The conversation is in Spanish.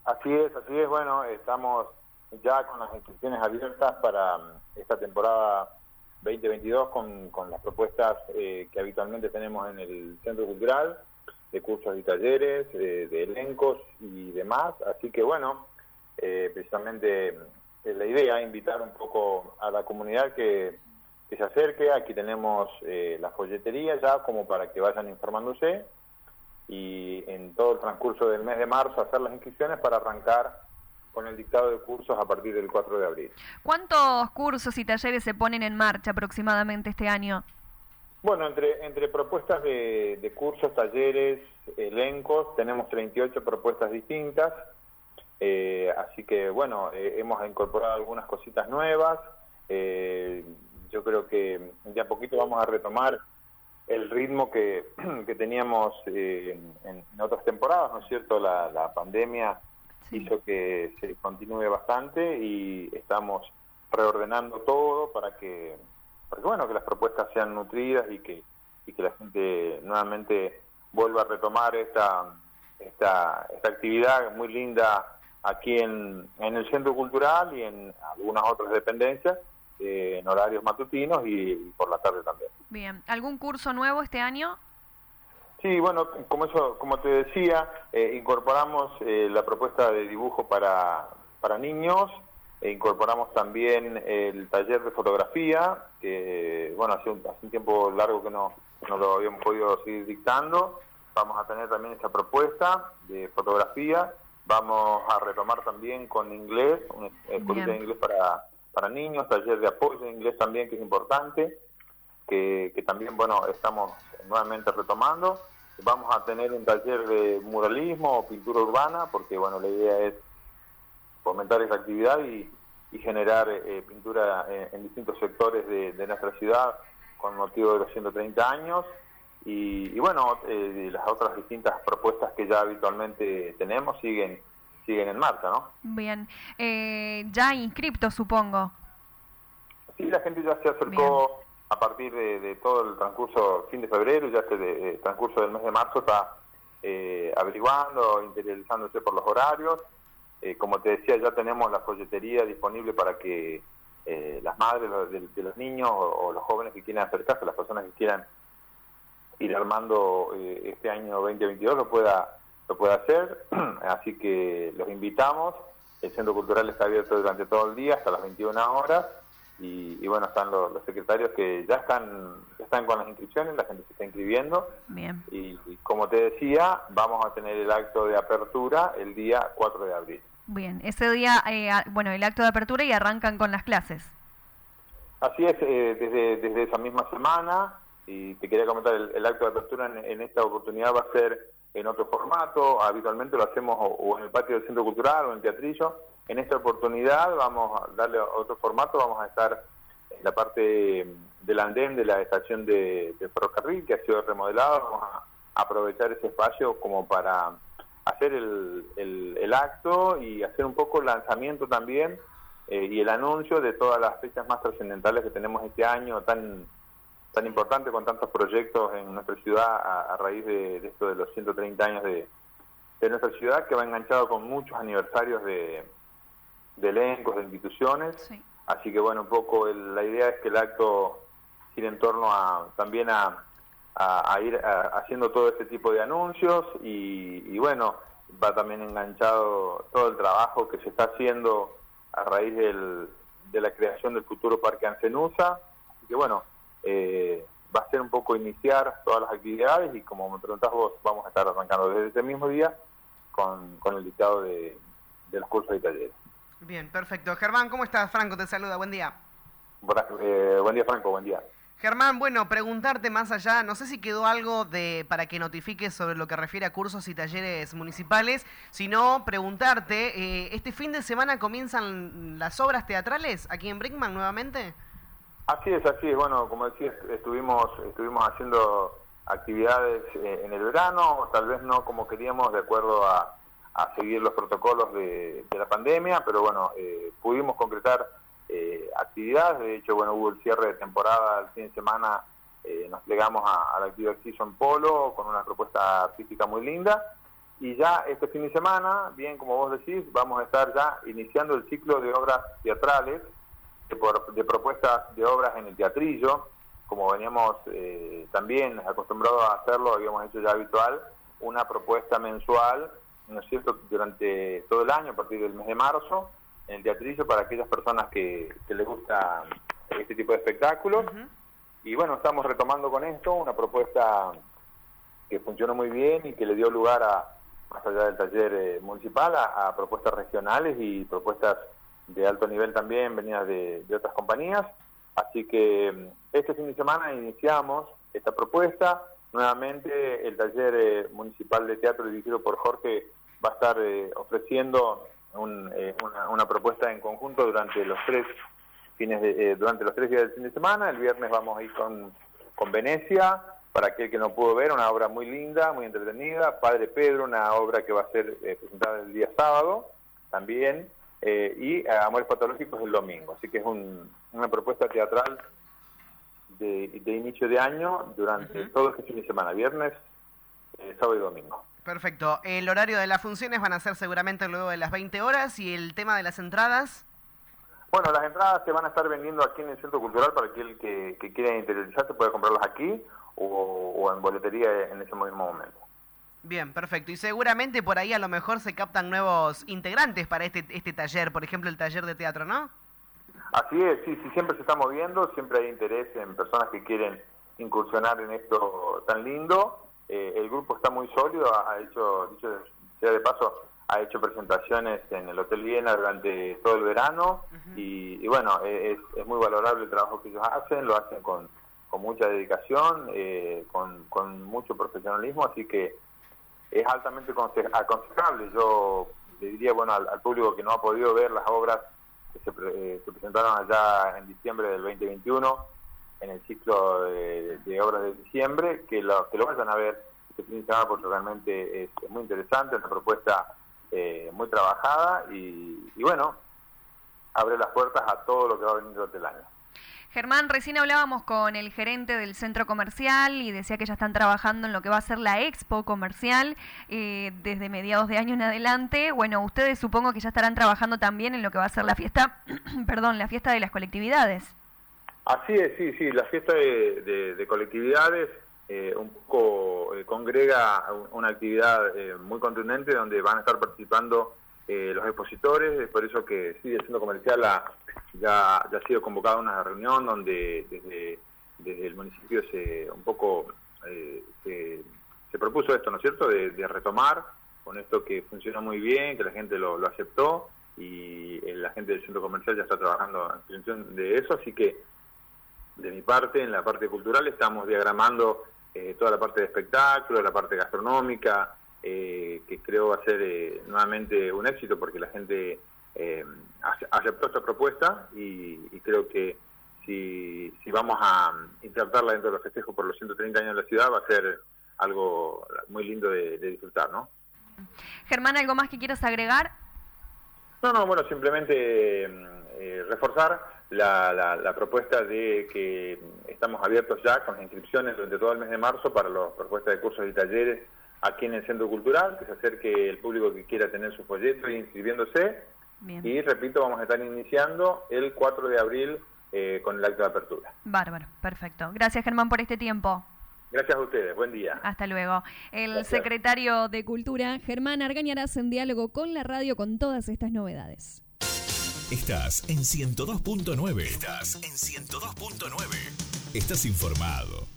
Así es, bueno, estamos ya con las inscripciones abiertas para esta temporada 2022 con las propuestas que habitualmente tenemos en el Centro Cultural, de cursos y talleres, de elencos y demás, así que bueno, precisamente la idea es invitar un poco a la comunidad que se acerque. Aquí tenemos la folletería ya como para que vayan informándose, y en todo el transcurso del mes de marzo hacer las inscripciones para arrancar con el dictado de cursos a partir del 4 de abril. ¿Cuántos cursos y talleres se ponen en marcha aproximadamente este año? Bueno, entre propuestas de cursos, talleres, elencos, tenemos 38 propuestas distintas, así que bueno, hemos incorporado algunas cositas nuevas. Yo creo que de a poquito vamos a retomar el ritmo que teníamos en otras temporadas, ¿no es cierto? La pandemia hizo que se continúe bastante y estamos reordenando todo para que bueno, que las propuestas sean nutridas y que la gente nuevamente vuelva a retomar esta actividad muy linda aquí en el Centro Cultural y en algunas otras dependencias, en horarios matutinos y por la tarde también. Bien, ¿algún curso nuevo este año? Sí, bueno, como te decía, incorporamos la propuesta de dibujo para niños, incorporamos también el taller de fotografía, que bueno, hace un tiempo largo que no lo habíamos podido seguir dictando. Vamos a tener también esa propuesta de fotografía. Vamos a retomar también con inglés, una escuelita de inglés para niños, taller de apoyo de inglés también, que es importante, que también, bueno, estamos nuevamente retomando. Vamos a tener un taller de muralismo o pintura urbana, porque, bueno, la idea es fomentar esa actividad y generar pintura en distintos sectores de nuestra ciudad con motivo de los 130 años. Y bueno, las otras distintas propuestas que ya habitualmente tenemos siguen en marcha, ¿no? Bien. Ya inscripto, supongo. Sí, la gente ya se acercó. Bien. A partir de todo el transcurso, fin de febrero, ya el transcurso del mes de marzo está averiguando, interiorizándose por los horarios. Como te decía, ya tenemos la folletería disponible para que las madres de los niños o los jóvenes que quieran acercarse, las personas que quieran ir armando este año 2022 lo pueda hacer. Así que los invitamos. El Centro Cultural está abierto durante todo el día hasta las 21 horas. Y bueno, están los secretarios que ya están con las inscripciones, la gente se está inscribiendo. Bien. Y como te decía, vamos a tener el acto de apertura el día 4 de abril. Bien, ese día, bueno, el acto de apertura y arrancan con las clases. Así es, desde esa misma semana, y te quería comentar, el acto de apertura en esta oportunidad va a ser en otro formato. Habitualmente lo hacemos o en el patio del Centro Cultural o en el Teatrillo. En esta oportunidad vamos a darle otro formato, vamos a estar en la parte del andén de la estación de ferrocarril, que ha sido remodelada. Vamos a aprovechar ese espacio como para hacer el acto y hacer un poco el lanzamiento también y el anuncio de todas las fechas más trascendentales que tenemos este año, tan importante, con tantos proyectos en nuestra ciudad a raíz de esto de los 130 años de nuestra ciudad, que va enganchado con muchos aniversarios de elencos, de instituciones. Sí. Así que bueno, un poco la idea es que el acto gire en torno también a ir haciendo todo este tipo de anuncios y bueno, va también enganchado todo el trabajo que se está haciendo a raíz de la creación del futuro Parque Ancenusa. Así que bueno, va a ser un poco iniciar todas las actividades y, como me preguntás vos, vamos a estar arrancando desde ese mismo día con el dictado de los cursos y talleres. Bien, perfecto. Germán, ¿cómo estás? Franco te saluda, buen día. Buen día, Franco, buen día. Germán, bueno, preguntarte más allá, no sé si quedó algo para que notifiques sobre lo que refiere a cursos y talleres municipales, sino preguntarte, ¿este fin de semana comienzan las obras teatrales aquí en Brinkmann nuevamente? Así es, bueno, como decías, estuvimos haciendo actividades en el verano, tal vez no como queríamos de acuerdo a seguir los protocolos de la pandemia, pero bueno, pudimos concretar actividades. De hecho, bueno, hubo el cierre de temporada el fin de semana, nos plegamos a la actividad que hizo en Polo con una propuesta artística muy linda Y ya este fin de semana, bien como vos decís, vamos a estar ya iniciando el ciclo de obras teatrales, de propuestas de obras en el teatrillo, como veníamos también acostumbrados a hacerlo, habíamos hecho ya habitual, una propuesta mensual, ¿no es cierto?, durante todo el año, a partir del mes de marzo, en el teatrillo para aquellas personas que les gusta este tipo de espectáculos. Y bueno, estamos retomando con esto una propuesta que funcionó muy bien y que le dio lugar más allá del taller municipal, a propuestas regionales y propuestas de alto nivel también, venidas de otras compañías. Así que este fin de semana iniciamos esta propuesta. Nuevamente el taller municipal de teatro dirigido por Jorge va a estar ofreciendo una propuesta en conjunto durante los 3 días del fin de semana. El viernes vamos a ir con Venecia, para aquel que no pudo ver, una obra muy linda, muy entretenida. Padre Pedro, una obra que va a ser presentada el día sábado también, y Amores Patológicos el domingo. Así que es una propuesta teatral de inicio de año durante todo este fin de semana, viernes, sábado y domingo. Perfecto. El horario de las funciones van a ser seguramente luego de las 20 horas, y el tema de las entradas. Bueno, las entradas se van a estar vendiendo aquí en el Centro Cultural para aquel que quiera interiorizarse, puede comprarlas aquí o en boletería en ese mismo momento. Bien, perfecto. Y seguramente por ahí a lo mejor se captan nuevos integrantes para este taller, por ejemplo el taller de teatro, ¿no? Así es, sí, siempre se está moviendo, siempre hay interés en personas que quieren incursionar en esto tan lindo. El grupo está muy sólido, dicho sea de paso, ha hecho presentaciones en el Hotel Viena durante todo el verano. Y bueno, es muy valorable el trabajo que ellos hacen, lo hacen con mucha dedicación, con mucho profesionalismo, así que es altamente aconsejable. Yo le diría, bueno, al público que no ha podido ver las obras que se presentaron allá en diciembre del 2021, en el ciclo de obras de diciembre, que lo vayan a ver este fin de semana, porque realmente es muy interesante, es una propuesta muy trabajada y bueno, abre las puertas a todo lo que va a venir durante el año. Germán, recién hablábamos con el gerente del centro comercial y decía que ya están trabajando en lo que va a ser la expo comercial desde mediados de año en adelante. Bueno, ustedes supongo que ya estarán trabajando también en lo que va a ser la fiesta, la fiesta de las colectividades. Así es, sí, la fiesta de colectividades un poco congrega una actividad muy contundente donde van a estar participando los expositores. Es por eso que sí, el centro comercial ya ha sido convocada una reunión donde desde el municipio se propuso esto, ¿no es cierto?, de retomar con esto que funcionó muy bien, que la gente lo aceptó, y la gente del centro comercial ya está trabajando en función de eso. Así que de mi parte, en la parte cultural, estamos diagramando toda la parte de espectáculo, la parte gastronómica, que creo va a ser nuevamente un éxito, porque la gente aceptó esta propuesta y creo que si vamos a insertarla dentro de los festejos por los 130 años de la ciudad, va a ser algo muy lindo de disfrutar, ¿no? Germán, ¿algo más que quieras agregar? No, bueno, simplemente reforzar la propuesta de que estamos abiertos ya con las inscripciones durante todo el mes de marzo para las propuestas de cursos y talleres aquí en el Centro Cultural, que se acerque el público que quiera tener su folleto y inscribiéndose. Bien. Y repito, vamos a estar iniciando el 4 de abril con el acto de apertura. Bárbaro, perfecto. Gracias, Germán, por este tiempo. Gracias a ustedes, buen día. Hasta luego. El secretario de Cultura, Germán Argañarás, en diálogo con la radio con todas estas novedades. Estás en 102.9. Estás informado.